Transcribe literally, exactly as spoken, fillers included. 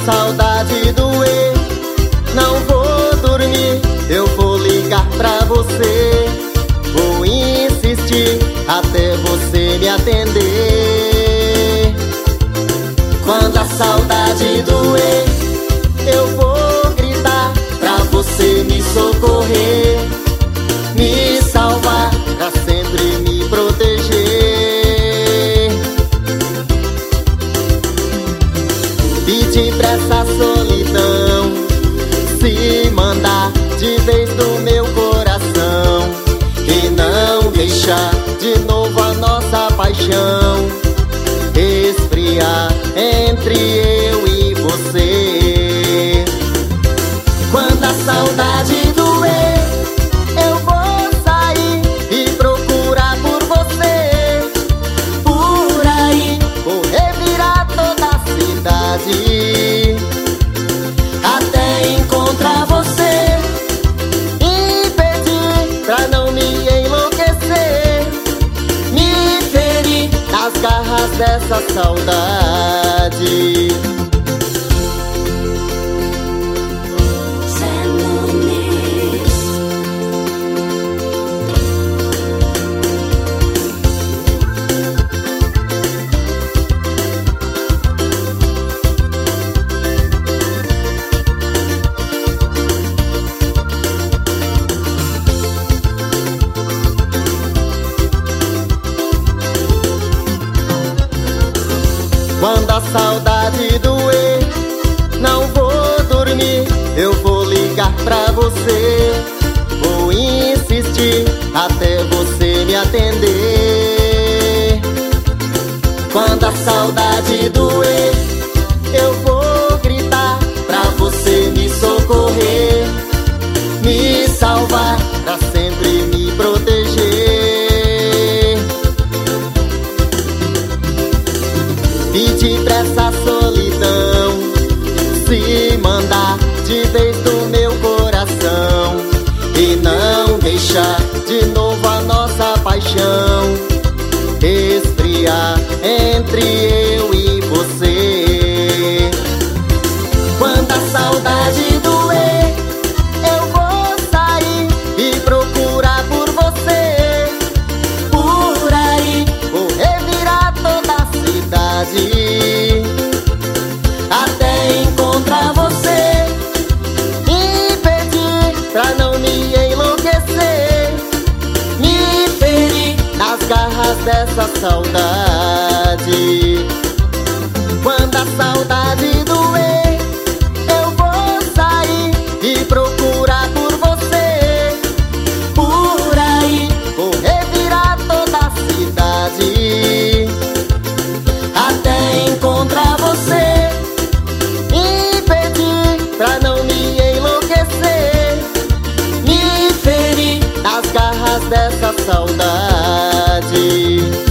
saudade doer, não vou dormir, eu vou ligar pra você. Vou insistir até você me atender. Quando a saudade doer, eu vou gritar pra você me socorrer, me salvar, pra sempre me proteger. Pedir pra essa solidão se mandar de vez do meu coração e não deixar de novo a nossa paixão esfriar entre eu e você. Quando a saudade doer, eu vou sair e procurar por você. Por aí vou revirar toda a cidade até encontrar você e pedir pra não me enlouquecer, me ferir nas garras dessa saudade. Quando a saudade doer, não vou dormir, eu vou ligar pra você. Vou insistir até você me atender. Quando a saudade doer, eu vou gritar pra você me socorrer, me salvar, pra sempre me proteger. Pedir pra essa solidão se mandar de vez do meu coração e não deixar de novo a nossa paixão esfriar entre eu e você. Quando a saudade doer, eu vou sair e procurar por você. Por aí vou revirar toda a cidade até encontrar você e pedir pra não me enlouquecer, me ferir nas garras dessa saudade. Quando a saudade doer, eu vou sair e procurar por você. Por aí vou revirar toda a cidade até encontrar você e pedir pra não me enlouquecer, me ferir nas garras dessa saudade.